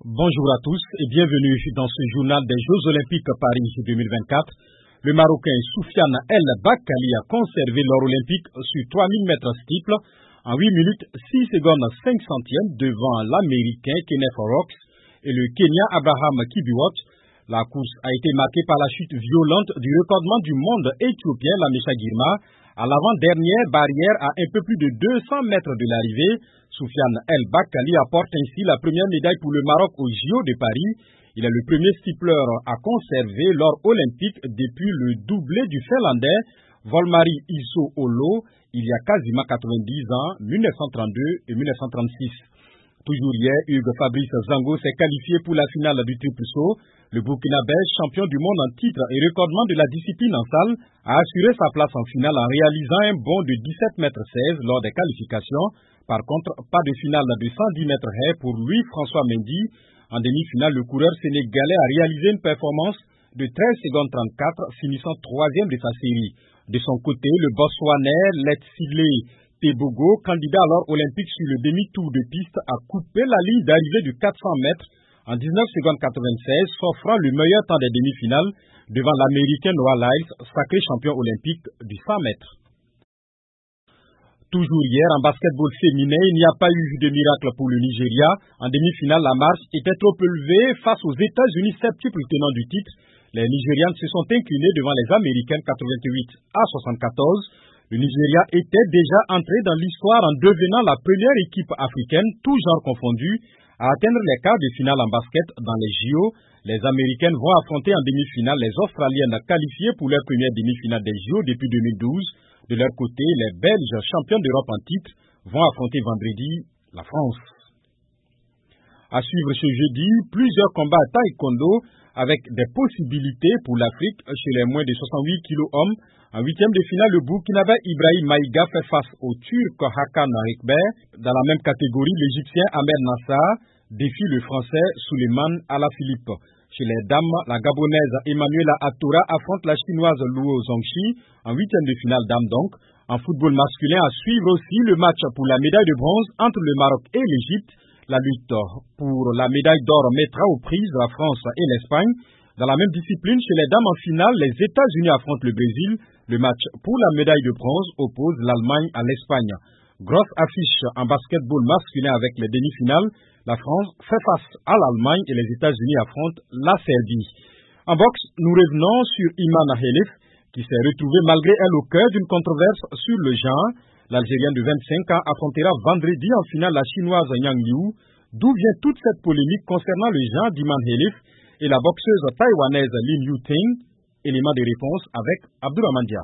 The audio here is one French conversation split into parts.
Bonjour à tous et bienvenue dans ce journal des Jeux Olympiques Paris 2024. Le Marocain Soufiane El Bakkali a conservé l'or olympique sur 3000 mètres steeple en 8 minutes 6 secondes 5 centièmes devant l'Américain Kenneth Rocks et le Kenyan Abraham Kibiwot. La course a été marquée par la chute violente du recordman du monde éthiopien Lamesha Girma à l'avant-dernière barrière à un peu plus de 200 mètres de l'arrivée. Soufiane El Bakkali apporte ainsi la première médaille pour le Maroc aux JO de Paris. Il est le premier steepleur à conserver l'or olympique depuis le doublé du Finlandais Volmari Iso Olo il y a quasiment 90 ans, 1932 et 1936. Toujours hier, Hugues Fabrice Zango s'est qualifié pour la finale du triple saut. Le Burkinabé, champion du monde en titre et recordman de la discipline en salle, a assuré sa place en finale en réalisant un bond de 17,16 mètres lors des qualifications. Par contre, pas de finale de 110 mètres haies pour Louis-François Mendy. En demi-finale, le coureur sénégalais a réalisé une performance de 13 secondes 34, finissant troisième de sa série. De son côté, le Botswanais Letsile Tebogo, candidat à l'or olympique sur le demi-tour de piste, a coupé la ligne d'arrivée de 400 mètres en 19 secondes 96, s'offrant le meilleur temps des demi-finales devant l'Américain Noah Lyles, sacré champion olympique du 100 mètres. Toujours hier, en basketball féminin, il n'y a pas eu de miracle pour le Nigeria. En demi-finale, la marche était trop élevée face aux États-Unis, septuple tenant du titre. Les Nigérianes se sont inclinées devant les Américaines 88-74. Le Nigeria était déjà entré dans l'histoire en devenant la première équipe africaine, tout genre confondu, à atteindre les quarts de finale en basket dans les JO. Les Américaines vont affronter en demi-finale les Australiennes qualifiées pour leur première demi-finale des JO depuis 2012. De leur côté, les Belges, champions d'Europe en titre, vont affronter vendredi la France. À suivre ce jeudi, plusieurs combats à taekwondo avec des possibilités pour l'Afrique chez les moins de 68 kg hommes. En huitième de finale, le Burkinabé Ibrahim Maïga fait face au Turc Hakan Rikber. Dans la même catégorie, l'Égyptien Ahmed Nassar défie le Français Souleymane Alaphilippe. Chez les dames, la Gabonaise Emmanuela Atoura affronte la Chinoise Luo Zongxi en huitième de finale dames donc. En football masculin, à suivre aussi le match pour la médaille de bronze entre le Maroc et l'Égypte. La lutte pour la médaille d'or mettra aux prises la France et l'Espagne. Dans la même discipline, chez les dames en finale, les États-Unis affrontent le Brésil. Le match pour la médaille de bronze oppose l'Allemagne à l'Espagne. Grosse affiche en basketball masculin avec les demi-finales. La France fait face à l'Allemagne et les États-Unis affrontent la Serbie. En boxe, nous revenons sur Iman Khelif, qui s'est retrouvé malgré elle au cœur d'une controverse sur le genre. L'Algérien de 25 ans affrontera vendredi en finale la Chinoise Yang Liu. D'où vient toute cette polémique concernant le genre d'Iman Khelif et la boxeuse taïwanaise Lin Yuting? Élément de réponse avec Abdourahmane Dia.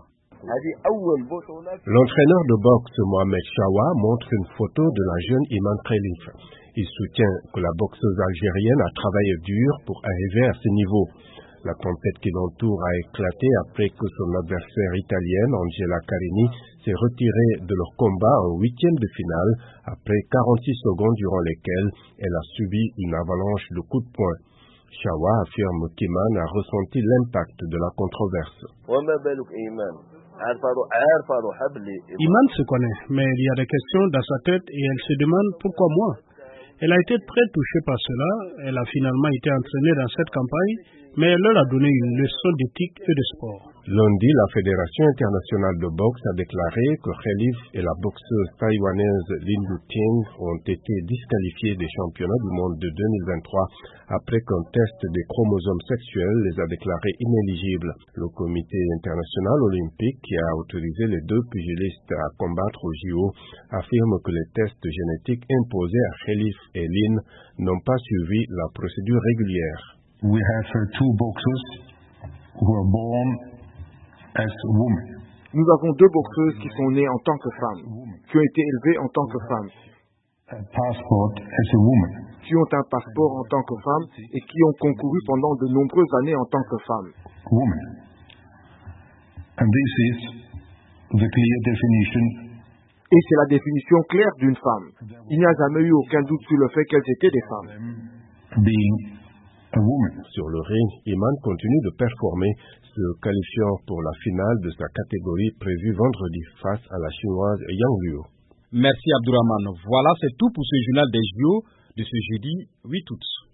L'entraîneur de boxe Mohamed Chawa montre une photo de la jeune Iman Khelif. Il soutient que la boxeuse algérienne a travaillé dur pour arriver à ce niveau. La tempête qui l'entoure a éclaté après que son adversaire italienne, Angela Carini, s'est retirée de leur combat en huitième de finale après 46 secondes durant lesquelles elle a subi une avalanche de coups de poing. Chawa affirme qu'Iman a ressenti l'impact de la controverse. Iman se connaît, mais il y a des questions dans sa tête et elle se demande pourquoi moi. Elle a été très touchée par cela, elle a finalement été entraînée dans cette campagne, mais elle leur a donné une leçon d'éthique et de sport. Lundi, la Fédération internationale de boxe a déclaré que Khelif et la boxeuse taïwanaise Lin Yuting ont été disqualifiés des championnats du monde de 2023 après qu'un test des chromosomes sexuels les a déclarés inéligibles. Le comité international olympique, qui a autorisé les deux pugilistes à combattre au JO, affirme que les tests génétiques imposés à Khelif et Lin n'ont pas suivi la procédure régulière. We have two boxers who were born as women. Nous avons deux boxeuses qui sont nées en tant que femmes, qui ont été élevées en tant que femmes, Passport as a woman. qui ont un passeport en tant que femmes et qui ont concouru pendant de nombreuses années en tant que femmes. Woman. And this is the clear definition. Et c'est la définition claire d'une femme. Il n'y a jamais eu aucun doute sur le fait qu'elles étaient des femmes. Being a woman. Sur le ring, Iman continue de performer, se qualifiant pour la finale de sa catégorie prévue vendredi face à la chinoise Yang Liu. Merci Abdourahmane. Voilà, c'est tout pour ce journal des JO de ce jeudi 8 août.